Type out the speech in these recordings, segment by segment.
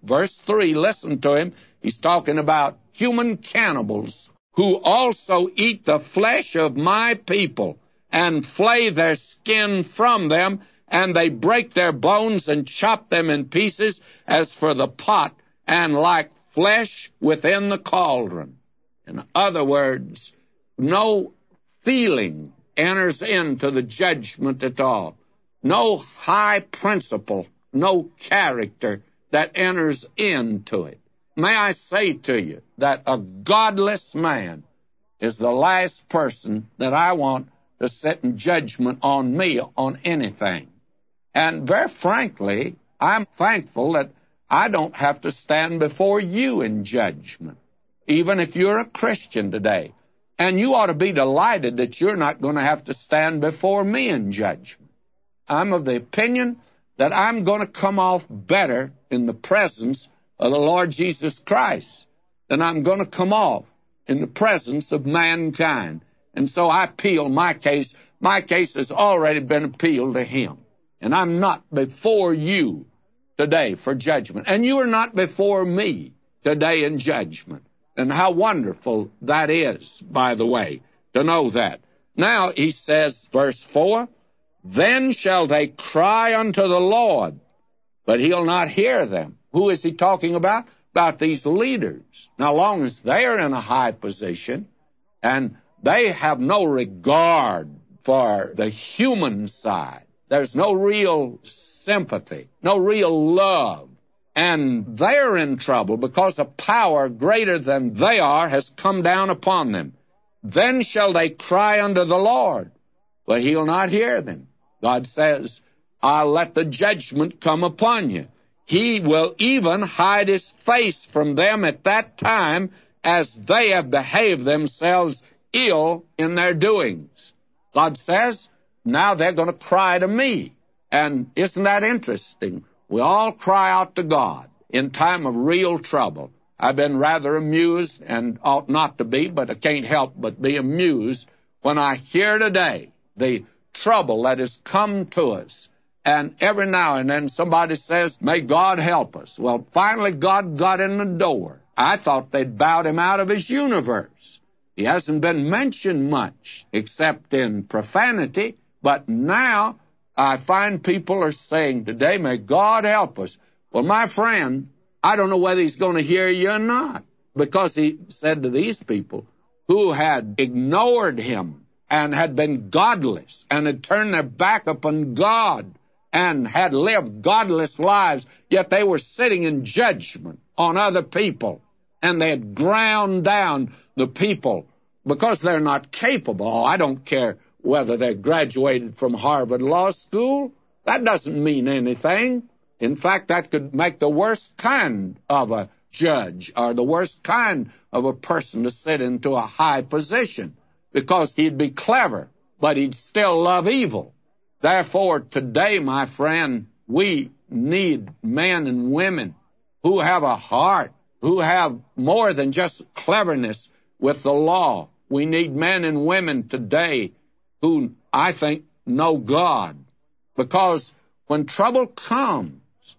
Verse 3, listen to him. He's talking about human cannibals who also eat the flesh of my people and flay their skin from them, and they break their bones and chop them in pieces as for the pot, and like flesh within the cauldron. In other words, no feeling enters into the judgment at all. No high principle, no character that enters into it. May I say to you that a godless man is the last person that I want to sit in judgment on me on anything. And very frankly, I'm thankful that I don't have to stand before you in judgment, even if you're a Christian today. And you ought to be delighted that you're not going to have to stand before me in judgment. I'm of the opinion that I'm going to come off better in the presence of the Lord Jesus Christ than I'm going to come off in the presence of mankind. And so I appeal my case. My case has already been appealed to him. And I'm not before you today for judgment. And you are not before me today in judgment. And how wonderful that is, by the way, to know that. Now, he says, verse 4, then shall they cry unto the Lord, but he'll not hear them. Who is he talking about? About these leaders. Now, long as they're in a high position and they have no regard for the human side, there's no real sympathy, no real love, and they're in trouble because a power greater than they are has come down upon them. Then shall they cry unto the Lord, but he'll not hear them. God says, I'll let the judgment come upon you. He will even hide his face from them at that time, as they have behaved themselves ill in their doings. God says, now they're going to cry to me. And isn't that interesting? We all cry out to God in time of real trouble. I've been rather amused, and ought not to be, but I can't help but be amused when I hear today the trouble that has come to us. And every now and then somebody says, may God help us. Well, finally God got in the door. I thought they'd bowed him out of his universe. He hasn't been mentioned much, except in profanity. But now I find people are saying today, may God help us. Well, my friend, I don't know whether he's going to hear you or not, because he said to these people who had ignored him and had been godless and had turned their back upon God and had lived godless lives, yet they were sitting in judgment on other people, and they had ground down the people because they're not capable. Oh, I don't care whether they graduated from Harvard Law School. That doesn't mean anything. In fact, that could make the worst kind of a judge or the worst kind of a person to sit into a high position, because he'd be clever, but he'd still love evil. Therefore, today, my friend, we need men and women who have a heart, who have more than just cleverness with the law. We need men and women today who, I think, know God. Because when trouble comes,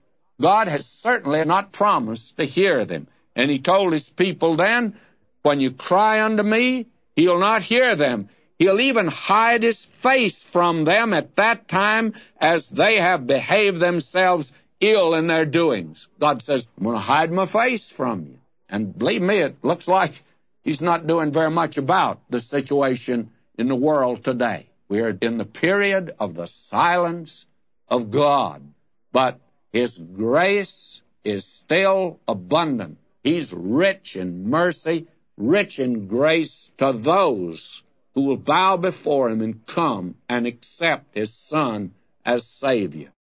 God has certainly not promised to hear them. And he told his people then, when you cry unto me, he'll not hear them. He'll even hide his face from them at that time, as they have behaved themselves ill in their doings. God says, I'm going to hide my face from you. And believe me, it looks like he's not doing very much about the situation in the world today. We are in the period of the silence of God. But his grace is still abundant. He's rich in mercy, rich in grace to those who will bow before him and come and accept his Son as Savior.